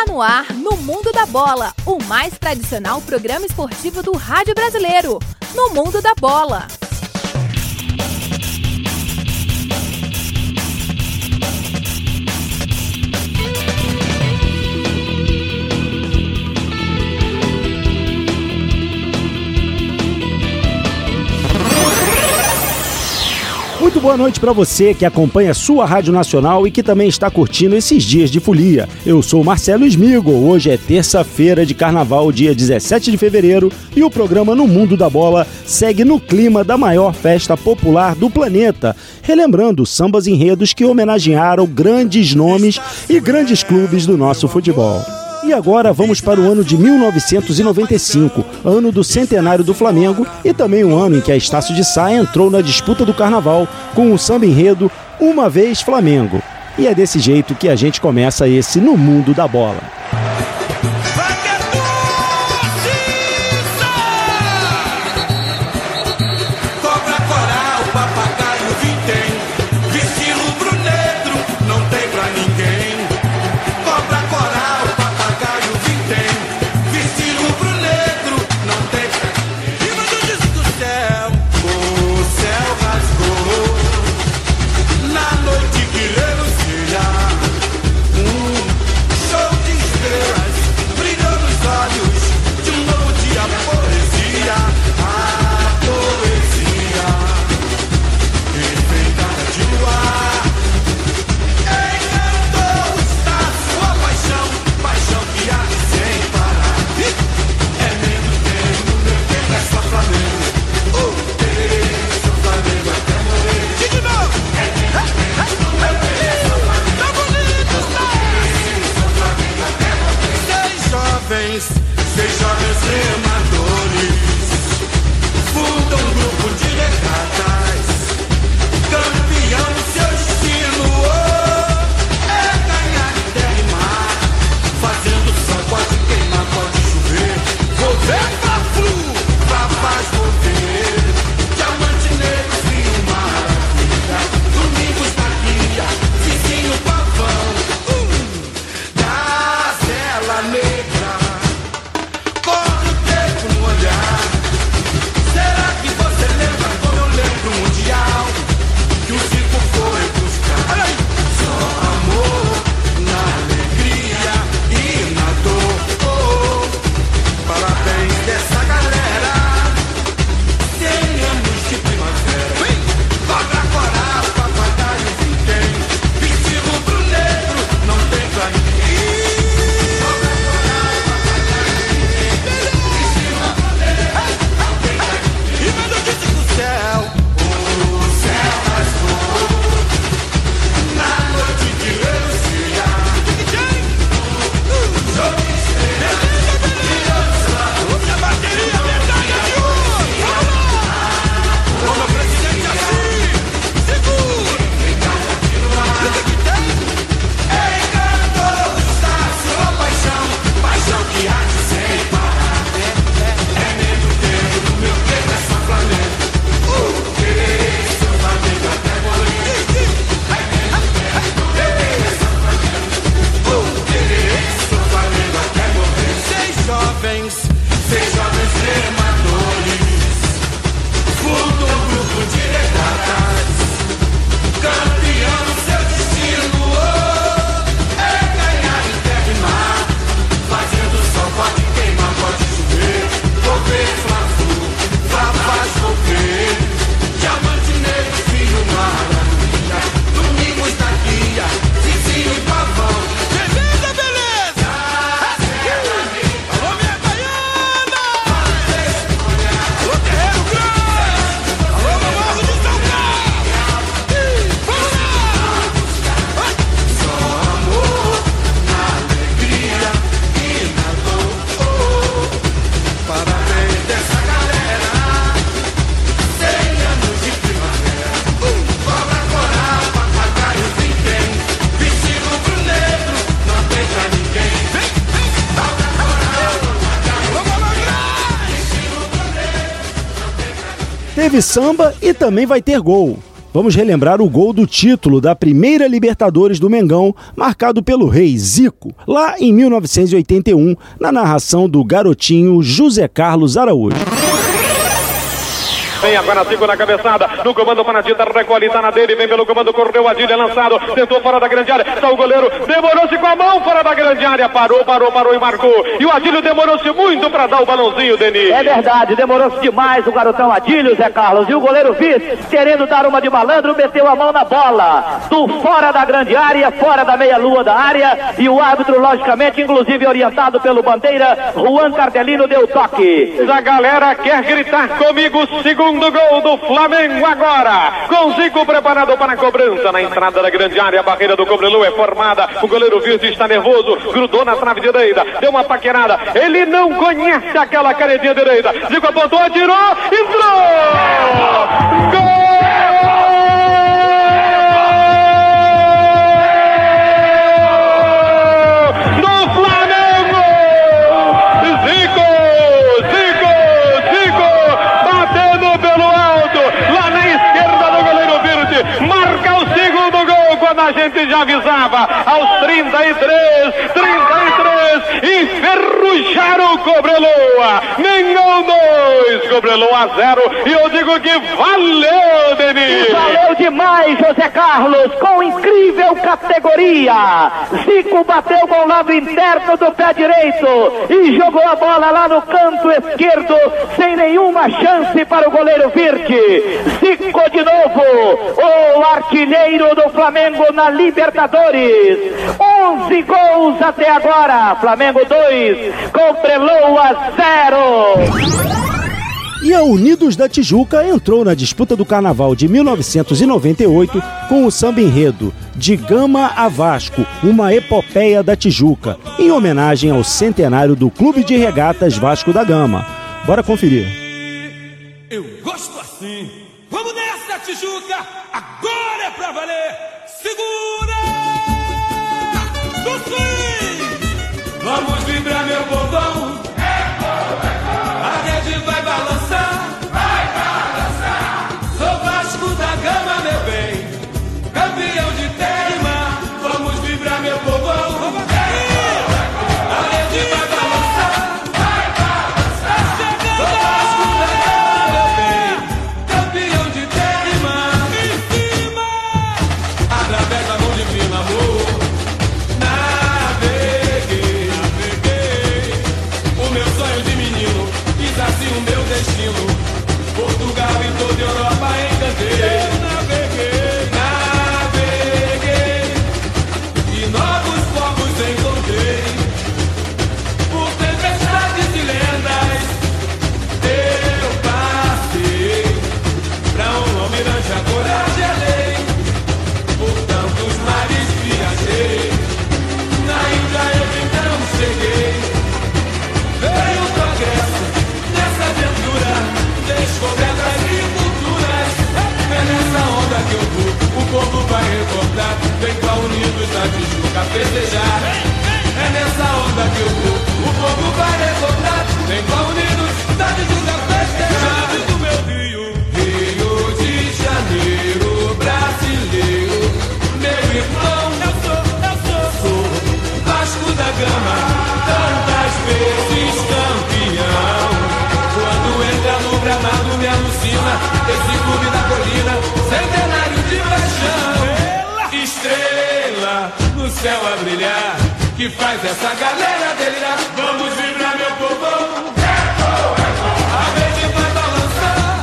Está no ar, no Mundo da Bola, o mais tradicional programa esportivo do rádio brasileiro. No Mundo da Bola. Muito boa noite para você que acompanha a sua Rádio Nacional e que também está curtindo esses dias de folia. Eu sou Marcelo Smigol, hoje é terça-feira de carnaval, dia 17 de fevereiro, e o programa No Mundo da Bola segue no clima da maior festa popular do planeta, relembrando sambas enredos que homenagearam grandes nomes e grandes clubes do nosso futebol. E agora vamos para o ano de 1995, ano do centenário do Flamengo e também o ano em que a Estácio de Sá entrou na disputa do carnaval com o samba enredo Uma Vez Flamengo. E é desse jeito que a gente começa esse No Mundo da Bola. Teve samba e também vai ter gol. Vamos relembrar o gol do título da primeira Libertadores do Mengão, marcado pelo Rei Zico, lá em 1981, na narração do garotinho José Carlos Araújo. Vem agora Zico na cabeçada, no comando para a Dita, recolhe, tá na dele, vem pelo comando, correu, Adílio é lançado, tentou fora da grande área, só o goleiro, demorou-se com a mão fora da grande área, parou e marcou, e o Adílio demorou-se muito para dar o balãozinho, Denis. É verdade, demorou-se demais o garotão Adílio, Zé Carlos, e o goleiro Viz, querendo dar uma de malandro, meteu a mão na bola, do fora da grande área, fora da meia-lua da área, e o árbitro, logicamente, inclusive orientado pelo bandeira, Juan Cardelino, deu toque. A galera quer gritar comigo, segundo gol do Flamengo agora, com Zico preparado para a cobrança na entrada da grande área, a barreira do Cobreloa é formada, o goleiro Virgem está nervoso, grudou na trave direita, deu uma paquerada, ele não conhece aquela caretinha direita, Zico apontou, atirou, entrou! Gol! A gente já avisava, aos 33, enferrujaram o Cobreloa, Mengão 2, Cobreloa 0, e eu digo que valeu, Denis! Valeu demais, José Carlos, com incrível categoria, Zico bateu com o lado interno do pé direito, e jogou a bola lá no canto esquerdo, sem nenhuma chance para o goleiro Virte. Zico de novo, o artilheiro do Flamengo na Libertadores, 11 gols até agora, Flamengo 2, Cobreloa 0. E a Unidos da Tijuca entrou na disputa do Carnaval de 1998 com o samba enredo De Gama a Vasco, uma epopeia da Tijuca, em homenagem ao centenário do Clube de Regatas Vasco da Gama. Bora conferir. Eu gosto assim. Vamos nessa, Tijuca! Agora é pra valer! Segura! Do swing! Vamos vibrar, meu povão! A rede vai balançar! Vai balançar! Sou Vasco da Gama, meu bem! Campeão de tema! Vamos vibrar, meu povão! A rede vai balançar! Vai balançar! Sou Vasco da Gama, meu bem! Campeão de tema! Em cima! Através da mão divina, amor! Naveguei! O meu sonho de menino quis assim o meu destino. Portugal e toda a Europa encantei. Naveguei e novos povos encontrei. Por tempestades e lendas eu passei. Pra um almirante a coragem e a lei. Por tantos mares viajei. Na Índia eu então cheguei. Veio o progresso nessa aventura, descobertas e culturas. É nessa onda que eu vou, o povo vai recordar. Vem com a Unidos da Tijuca festejar. É nessa onda que eu vou, o povo vai recordar. Vem com a Unidos da Tijuca festejar. Do meu Rio, Rio de Janeiro, brasileiro, meu irmão, eu sou Vasco da Gama, tantas vezes campeão. Quando entra no gramado me alucina, esse clube da colina, centenário de paixão. Estrela no céu a brilhar, que faz essa galera delirar. Vamos vibrar, meu povão. A rede vai balançar.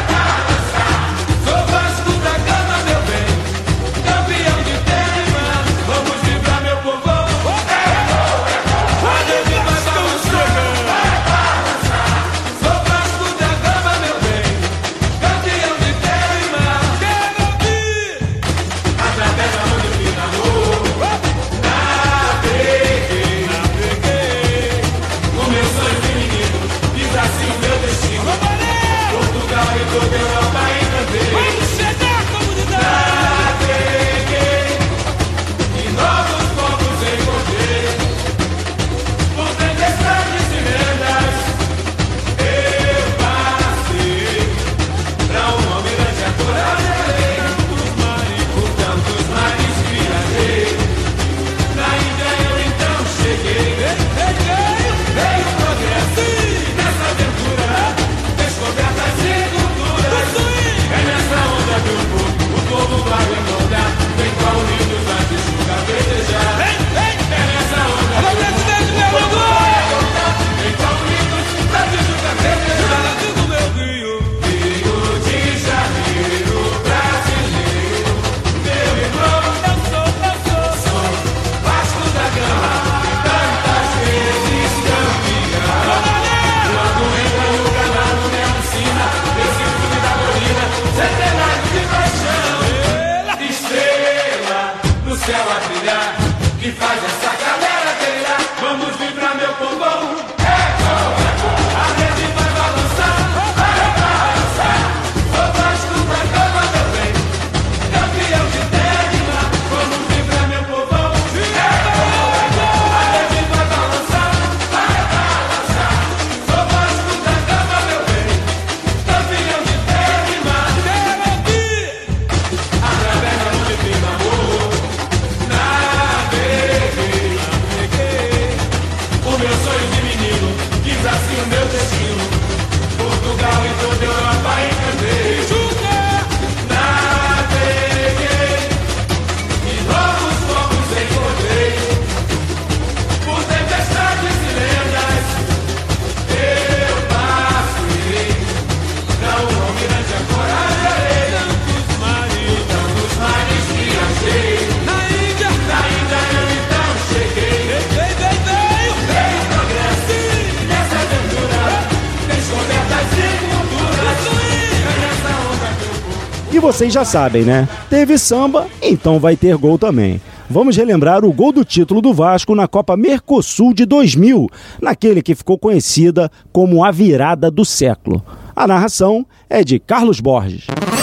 Sou Vasco da Gama, meu bem, campeão de tema. Vamos vibrar, meu povão. A rede vai balançar. Sou Vasco da Gama, meu bem, campeão de tema. Quero ouvir através da mão divina, amor. Naveguei E vocês já sabem, né? Teve samba, então vai ter gol também. Vamos relembrar o gol do título do Vasco na Copa Mercosul de 2000, naquele que ficou conhecida como a virada do século. A narração é de Carlos Borges.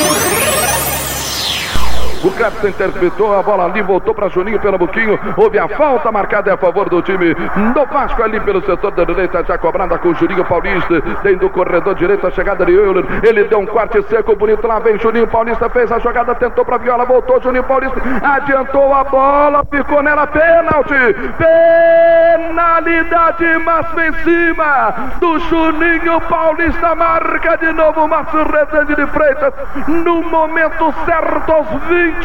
O Cleber interpretou a bola ali, voltou para Juninho Pernambuquinho. Houve a falta marcada a favor do time do Vasco ali pelo setor da direita, já cobrada com o Juninho Paulista. Dentro do corredor direito, a chegada de Euler. Ele deu um corte seco, bonito. Lá vem Juninho Paulista, fez a jogada, tentou para Viola, voltou Juninho Paulista, adiantou a bola, ficou nela, pênalti. Penalidade máxima em cima do Juninho Paulista. Marca de novo o Márcio Rezende de Freitas. No momento certo, aos 23.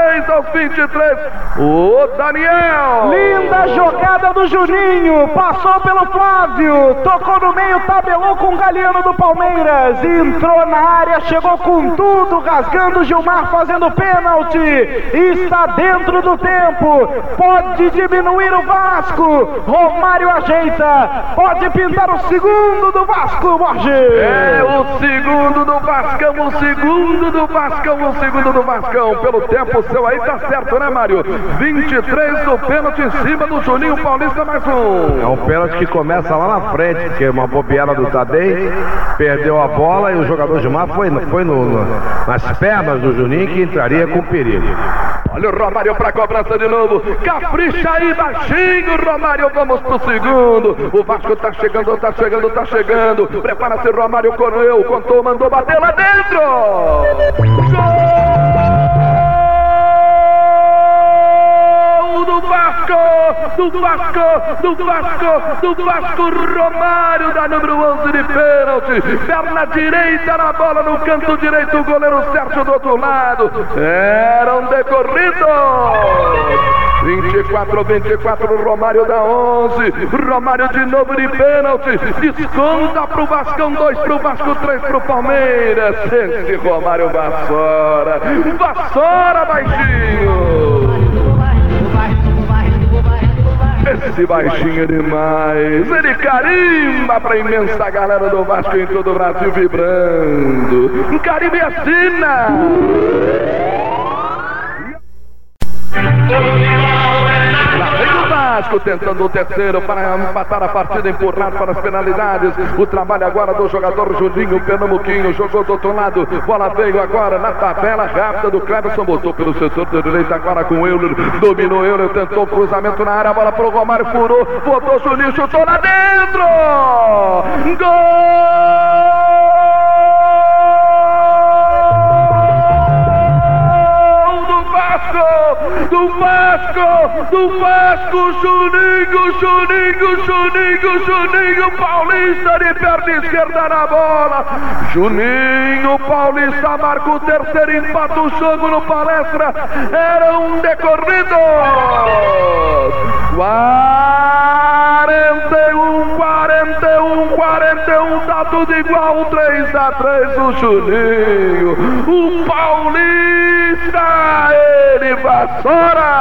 O Daniel. Linda jogada do Juninho. Passou pelo Flávio. Tocou no meio, tabelou com o Galeano do Palmeiras. Entrou na área, chegou com tudo, rasgando o Gilmar, fazendo pênalti. Está dentro do tempo. Pode diminuir o Vasco. Romário ajeita. Pode pintar o segundo do Vasco, Borges. É o segundo do Vascão, o segundo do Vascão, o segundo do Vascão. Pelo tempo seu aí tá certo, né, Mário? 23 do pênalti em cima do Juninho Paulista, mais um. É um pênalti que começa lá na frente, que é uma bobeada do Tadei, perdeu a bola e o jogador Gilmar foi nas pernas do Juninho, que entraria com perigo. Olha o Romário pra cobrança de novo. Capricha aí, baixinho, Romário. Vamos pro segundo. O Vasco tá chegando. Prepara-se, Romário, correu, contou, mandou bater lá dentro. Do Vasco, Romário da número 11 de pênalti, perna direita na bola, no canto direito, o goleiro Sérgio do outro lado, eram decorridos. 24, Romário da 11, Romário de novo de pênalti, desconta pro Vascão, 2 pro Vasco, 3 pro Palmeiras. Esse Romário Vassoura, baixinho. Esse baixinho demais, ele carimba pra imensa galera do Vasco em todo o Brasil vibrando. Carimba e assina. Lá vem o Vasco tentando o terceiro para empatar a partida, empurrar para as penalidades. O trabalho agora do jogador Juninho Pernambuquinho, jogou do outro lado, bola veio agora na tabela rápida do Cleberson, botou pelo setor da direita agora com o Euler, dominou o Euler, tentou o cruzamento na área, a bola pro Romário, furou, botou o Juninho, chutou lá dentro. Do Vasco, Juninho Paulista de perna esquerda na bola. Juninho Paulista marca o terceiro, empata o jogo no Palestra. Eram decorridos 41, tá tudo igual, 3-3 o Juninho. O Paulista, ele vassoura.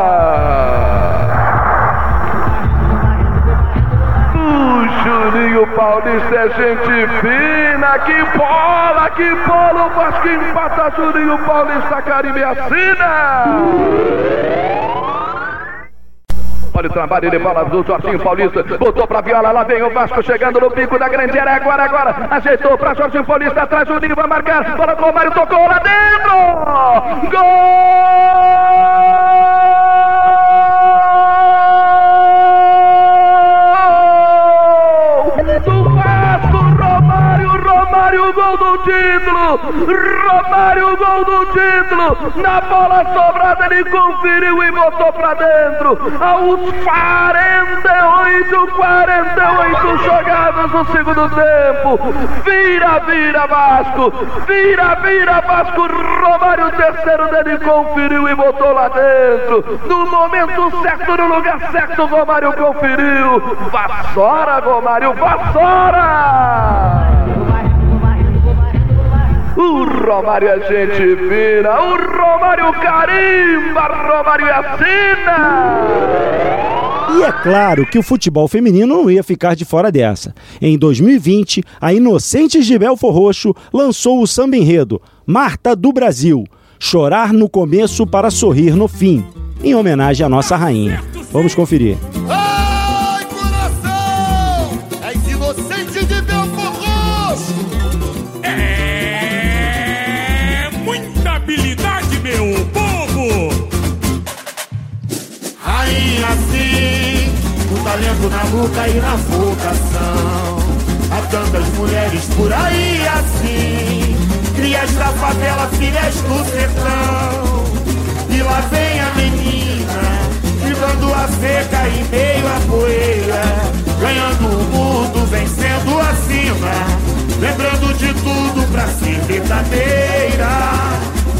O Juninho Paulista é gente fina, que bola, o Vasco empata, Juninho Paulista, Caribe assina. Olha o trabalho de bola do Jorginho Paulista, botou pra Viola, lá vem o Vasco chegando no pico da grande área, agora, ajeitou pra Jorginho Paulista, atrás, Juninho vai marcar, bola do Romário, tocou lá dentro, Romário, gol do título, na bola sobrada ele conferiu e botou pra dentro, aos 48 jogadas no segundo tempo, vira Vasco, Romário, terceiro dele, conferiu e botou lá dentro, no momento certo, no lugar certo, Romário conferiu, vassoura, Romário, vassoura! O Romário é gente fina, o Romário carimba, Romário assina! E é claro que o futebol feminino não ia ficar de fora dessa. Em 2020, a Inocentes de Belfor Roxo lançou o samba enredo Marta do Brasil, chorar no começo para sorrir no fim, em homenagem à nossa rainha. Vamos conferir. Ai, coração, és inocente de Belfor Roxo. É muita habilidade, meu povo. Rainha sim, o talento na luta e na vocação. Há tantas mulheres por aí assim, crias da favela, filhas do sertão. E lá vem a menina, driblando a seca e meio a poeira, ganhando o mundo, vencendo acima, lembrando de tudo pra ser verdadeira.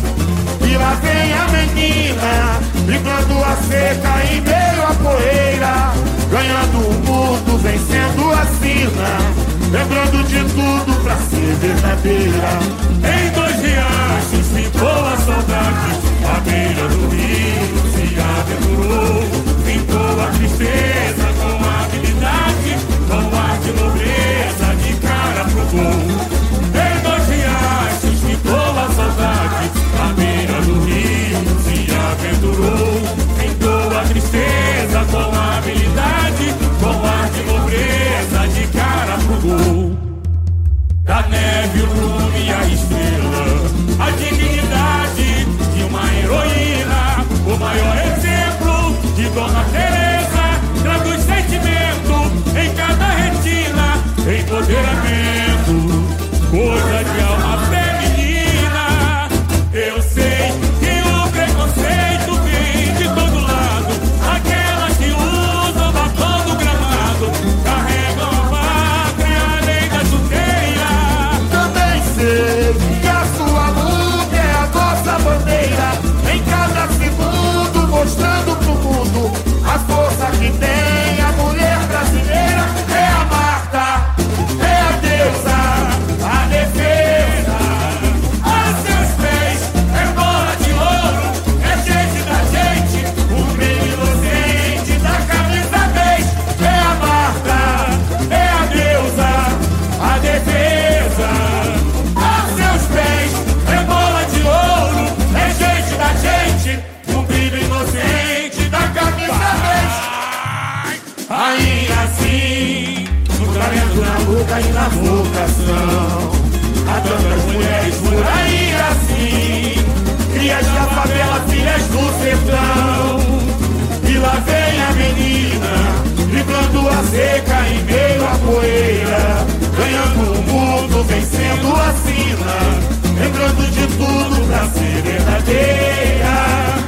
E lá vem a menina, driblando a seca e meio a poeira, ganhando o mundo, vencendo acima, lembrando de tudo pra ser verdadeira. Em 2 riachos pintou a saudade, à beira do rio se aventurou, pintou a tristeza com habilidade, com ar de nobreza, de cara pro gol. Em 2 riachos pintou a saudade, à beira do rio se aventurou, pintou a tristeza com habilidade, com ar de nobreza, de cara pro gol. Da neve o lume e a estrela, a dignidade de uma heroína, o maior exemplo de Dona Teresa, traduz sentimento em cada retina, empoderamento, coisa de alma feminina. Eu sei que o preconceito vem de todo lado, aquelas que usam batom do gramado, carregam a pátria além da chuteira. Também sei que a sua luta é a nossa bandeira, em cada segundo mostrando pro mundo a força que tem a mulher brasileira. É a Marta, é a deusa, a defesa. A seus pés é bola de ouro, é gente da gente, o brilho inocente da camisa 10. É a Marta, é a deusa, a defesa. A seus pés é bola de ouro, é gente da gente, o brilho inocente da camisa 10. Ainda assim, no talento, na luta e na vocação, há tantas mulheres por aí assim, crias da favela, filhas do sertão. E lá vem a menina, driblando a seca em meio à poeira, ganhando o mundo, vencendo acima, lembrando de tudo pra ser verdadeira.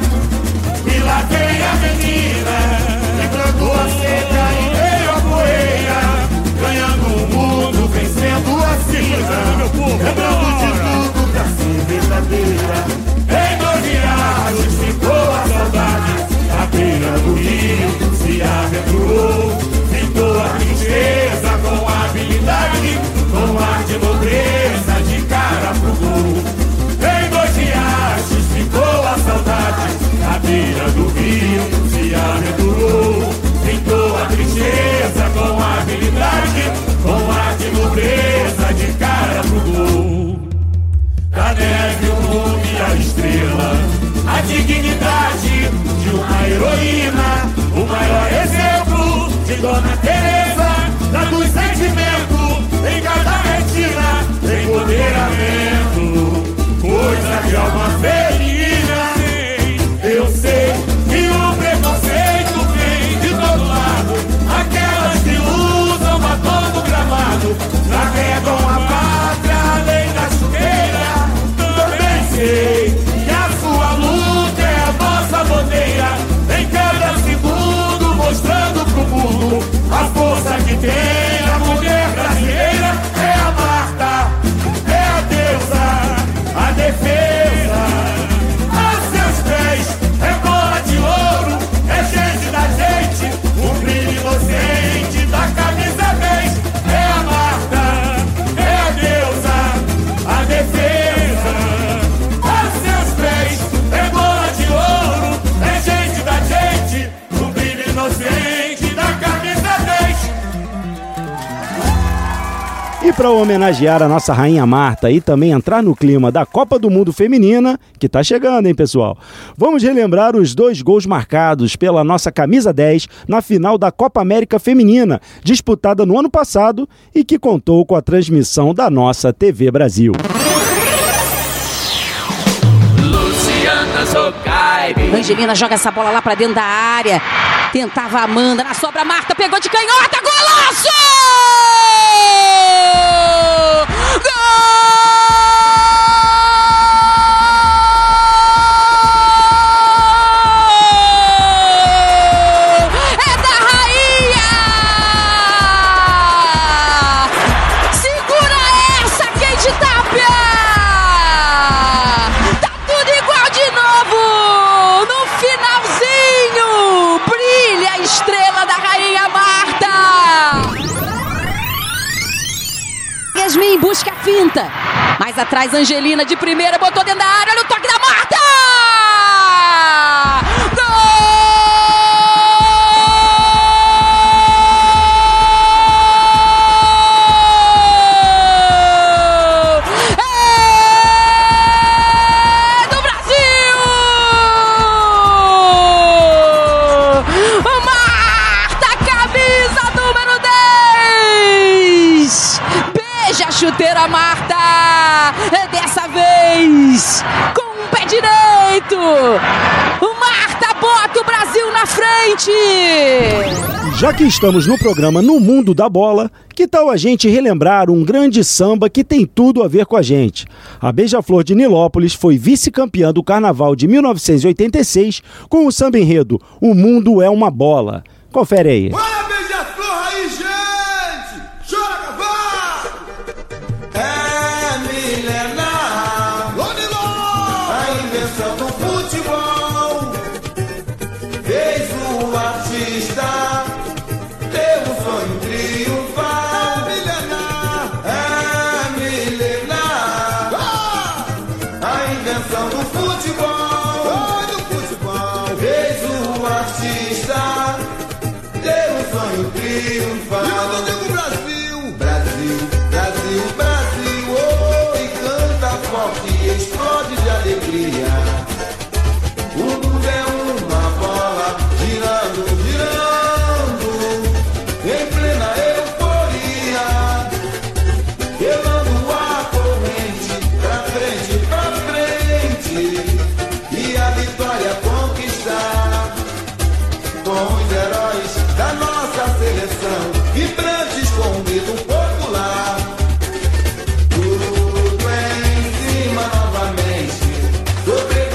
E lá vem a menina, driblando a seca em meio à poeira, ganhando o mundo, vencendo acima, lembrando de tudo pra ser verdadeira. Em 2 riachos ficou a saudade, à beira do rio se aventurou, pintou a tristeza com habilidade, com ar de nobreza, de cara pro gol. Em 2 riachos ficou a saudade, à beira do rio se aventurou, pintou a tristeza com habilidade, com ar de nobreza, de cara pro gol. Da neve o lume e a estrela, a dignidade de uma heroína, o maior exemplo de Dona Teresa, traduz sentimento em cada retina, empoderamento, coisa de alma feminina. Eu sei que o preconceito vem de todo lado, aquelas que usam batom do gramado, carregam a pátria além da chuteira. Também sei que a sua luta é a nossa bandeira, em cada segundo mostrando pro mundo a força que tem a mulher brasileira. É a Marta, é a deusa, a defesa. para homenagear a nossa rainha Marta e também entrar no clima da Copa do Mundo Feminina, que tá chegando, hein, pessoal? Vamos relembrar os 2 gols marcados pela nossa camisa 10 na final da Copa América Feminina, disputada no ano passado e que contou com a transmissão da nossa TV Brasil. Angelina joga essa bola lá pra dentro da área. Tentava a Amanda, na sobra Marta, pegou de canhota, golaço! Busca a finta, mais atrás Angelina de primeira, botou dentro da área, olha o toque da Marta! Chuteira Marta, dessa vez com o pé direito, o Marta bota o Brasil na frente. Já que estamos no programa No Mundo da Bola, que tal a gente relembrar um grande samba que tem tudo a ver com a gente? A Beija-Flor de Nilópolis foi vice-campeã do Carnaval de 1986 com o samba enredo O Mundo é uma Bola. Confere aí. Olha a Beija-Flor aí, gente! Chora, cavalo! Tudo em cima novamente, sobre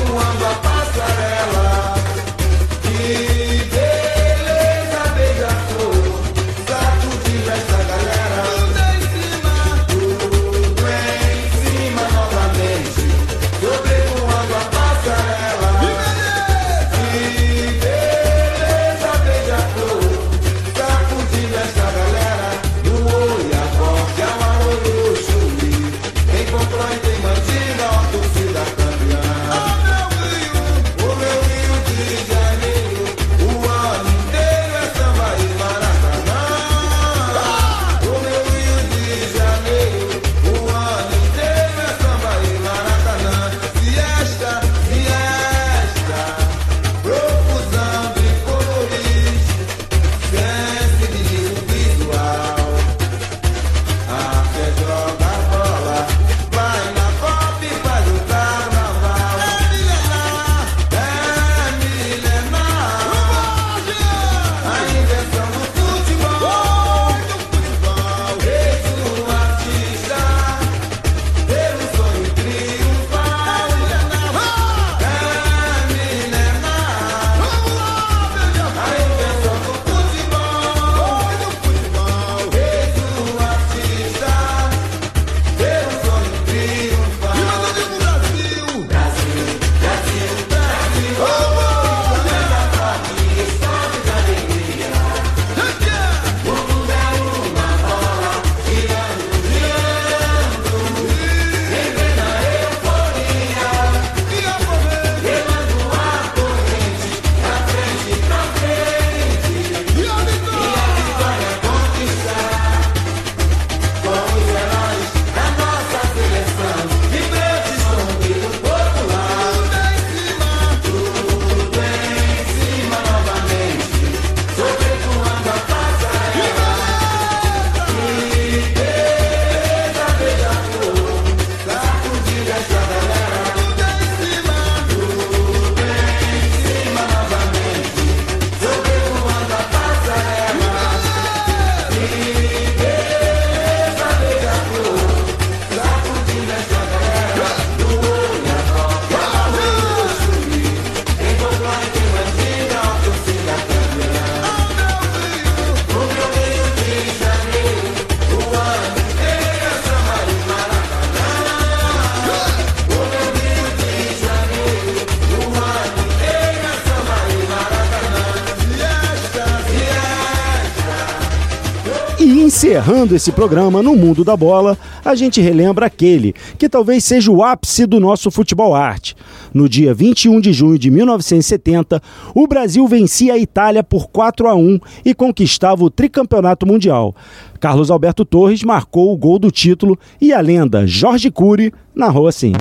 Encerrando esse programa no Mundo da Bola, a gente relembra aquele que talvez seja o ápice do nosso futebol arte. No dia 21 de junho de 1970, o Brasil vencia a Itália por 4-1 e conquistava o tricampeonato mundial. Carlos Alberto Torres marcou o gol do título e a lenda Jorge Cury narrou assim.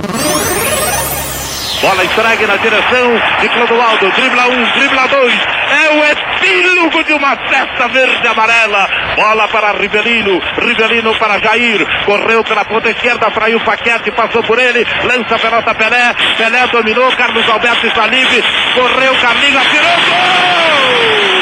Bola entregue na direção de Clodoaldo, dribla 1, dribla 2, é o epílogo de uma festa verde-amarela. Bola para Rivelino, Rivelino para Jair, correu pela ponta esquerda, fraiu o Paquete, passou por ele, lança a pelota Pelé, Pelé dominou, Carlos Alberto está livre, correu, Carlinhos, atirou, gol!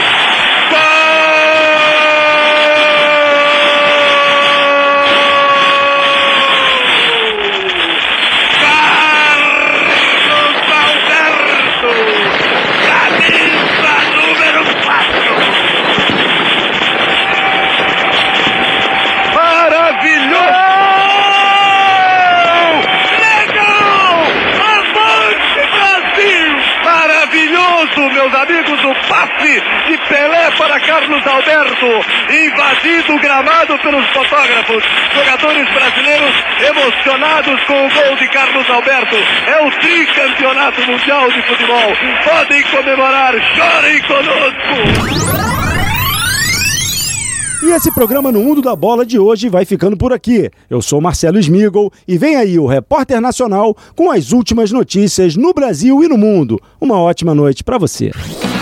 Meus amigos, o passe de Pelé para Carlos Alberto, invadido o gramado pelos fotógrafos, jogadores brasileiros emocionados com o gol de Carlos Alberto. É o tricampeonato mundial de futebol. Podem comemorar, chorem conosco. E esse programa no Mundo da Bola de hoje vai ficando por aqui. Eu sou Marcelo Smigol e vem aí o Repórter Nacional com as últimas notícias no Brasil e no mundo. Uma ótima noite para você.